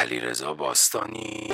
علیرضا باستانی.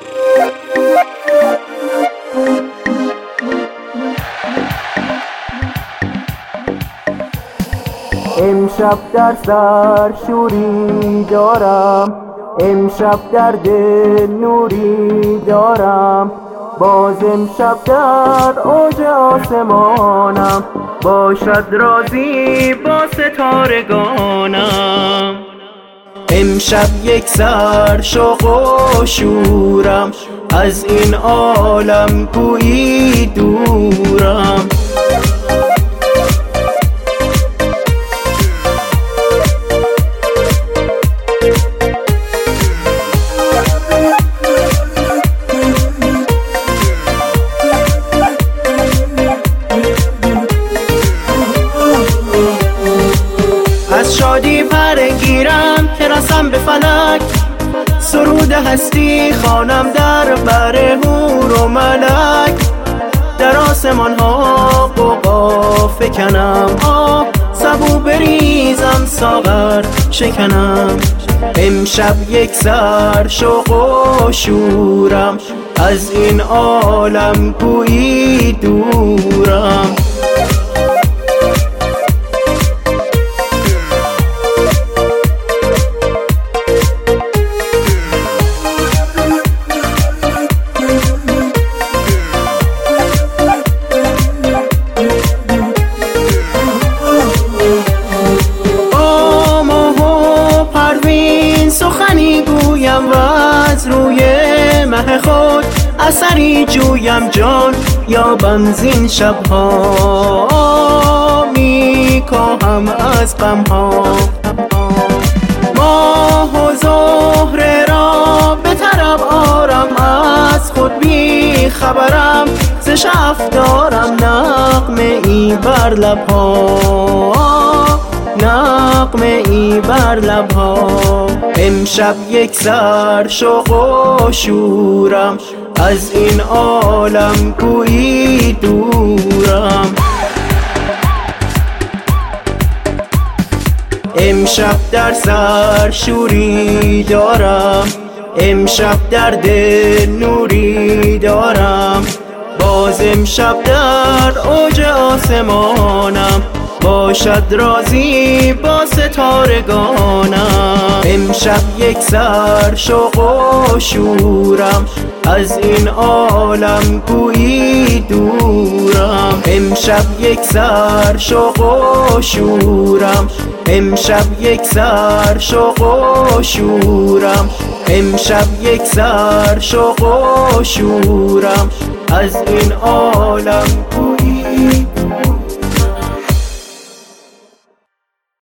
امشب در سر شوری دارم، امشب در دل نوری دارم، باز امشب در اوج آسمانم، باشد رازی با ستارگانم. امشب یک سر شوق و شورم، از این عالم گویی دورم. از شادی پرگیرم که رسم به فلک، سرود هستی خوانم در بر حور و ملک، در آسمان ها قوقا فکنم، سبو بریزم ساغر شکنم. امشب یک سر شوق و شورم، از این عالم گویی دورم. سخنی گویم و از روی مه خود اثری جویم، جان یا بنزین شبها می کاهم از غمها. ماه و زهره را به طرب آرم، از خود بی خبرم، ز شف دارم نغمه ای بر لبها، نغمه ای بر لبها. امشب یک سر شوق و شورم، از این عالم گویی دورم. امشب در سر شوری دارم، امشب در دل نوری دارم، باز امشب در اوج آسمانم، باشد رازی با ستارگانم. امشب یک سر شوق و شورم، از این عالم گویی دورم. امشب یک سر شوق و شورم، امشب یک سر شوق و شورم، امشب یک سر شوق و شورم، از این عالم گویی